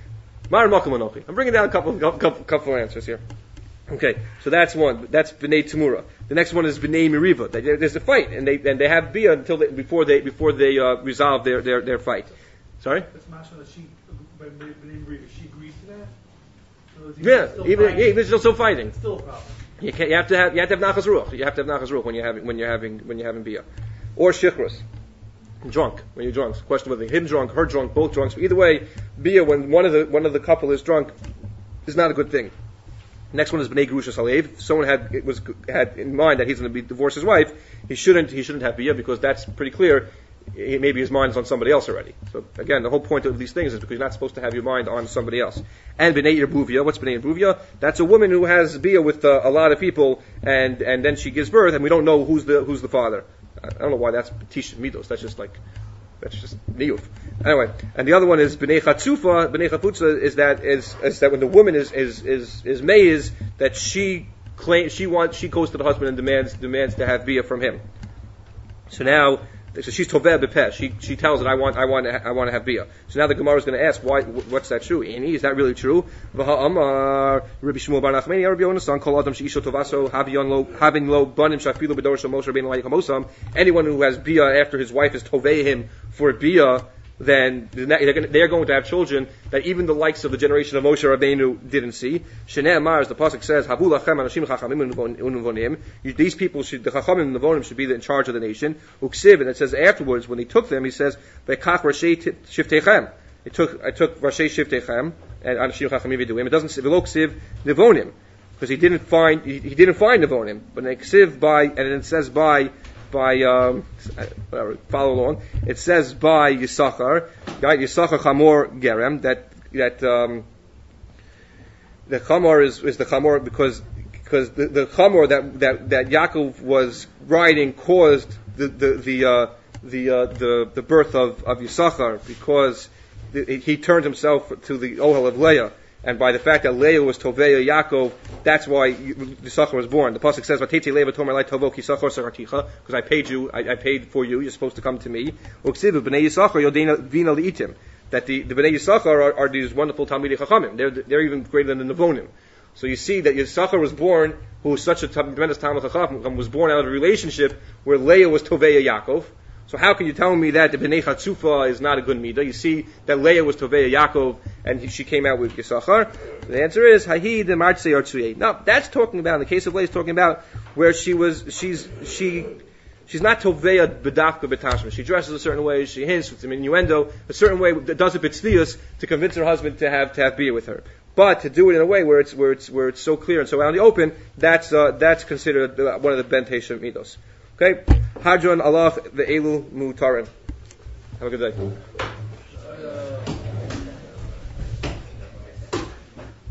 Mar Makom Anochi. I'm bringing down a couple couple couple answers here. Okay, so that's one. That's b'nei Tmura. The next one is b'nei Meriva. There's a fight, and they and they have bia until they, before they before they uh, resolve their, their, their fight. Sorry. That's mashma that she b'nei Meriva. She agrees to that. So yeah, even yeah, even still, still fighting. It's still a problem. You can't. You have to have. You have to have nachas ruach. You have to have nachas ruach when you're having when you're having when you're having bia, or shichrus. Drunk when you're drunk. Question whether him drunk, her drunk, both drunk. So either way, bia when one of the one of the couple is drunk is not a good thing. Next one is b'nei Gerusha Salev. If someone had it was had in mind that he's going to be divorce his wife, he shouldn't he shouldn't have bia because that's pretty clear. He, maybe his mind is on somebody else already. So again, the whole point of these things is because you're not supposed to have your mind on somebody else. And b'nei Yerbuvia, what's b'nei Yerbuvia? That's a woman who has bia with uh, a lot of people, and and then she gives birth, and we don't know who's the who's the father. I don't know why that's Tish Midos. That's just like that's just niyuf. Anyway, and the other one is b'nei Chatzufa. B'nei Chaputza is that is is that when the woman is is is is meiz that she claims she wants she goes to the husband and demands demands to have bia from him. So now. So she's toveh b'peh. She she tells it. I want I want I want to have bia. So now the Gemara is going to ask why. What's that true? Ani, is that really true? V'ha'amar Rabbi Shmuel bar Nachmani Rabbi Yonasan kol adam sheisho tovaso havion lo having lo banim shafilu b'dor shel Moshe Rabbeinu layikamosam. Anyone who has bia after his wife is toveh him for bia, then they're going, to, they're going to have children that even the likes of the generation of Moshe Rabbeinu didn't see. Shnei Amar, as the pasuk says, Havu lachem anashim chachamim unuvonim. These people should, the chachamim and the vonim should be in charge of the nation. Uksiv, and it says afterwards when he took them, he says, Vekach rashei shiftechem. It took, I took rashei shiftechem and anashim chachamim viduim. It doesn't say veloksiv nivonim because he didn't find he, he didn't find nivonim, but an ksiv by and it says by. By um, whatever, follow along. It says by Yisachar, right? Yisachar Chamor Gerem. That that um, the Chamor is, is the Chamor because because the, the Chamor that, that that Yaakov was riding caused the the the uh, the, uh, the the birth of of Yisachar because the, he turned himself to the Ohel of Leah. And by the fact that Leah was Toveya Yaakov, that's why Yisachar was born. The pasuk says, "Vateti Leah tomer lai tovo Yisachar saraticha," because I paid you, I, I paid for you. You're supposed to come to me. Uksivu b'nei Yisachar yodena vina liitim. That the, the b'nei Yisachar are, are these wonderful Talmidei Chachamim. They're they're even greater than the Nevonim. So you see that Yisachar was born, who was such a tremendous Talmid Chacham, was born out of a relationship where Leah was Toveya Yaakov. So how can you tell me that the B'nei Chatzufa is not a good midah? You see that Leah was Toveya Yaakov and he, she came out with Yisachar. The answer is Hahi de Martzei Artzuyei. Now that's talking about in the case of Leah, is talking about where she was she's she she's not Toveya B'dafka B'tashma. She dresses a certain way, she hints with some innuendo, a certain way that does a b'tznius to convince her husband to have to have bia with her. But to do it in a way where it's where it's where it's so clear and so out in the open, that's uh, that's considered one of the Ben Tesha midos. Okay, Hadron Allah ve'elu mutarim. Have a good day.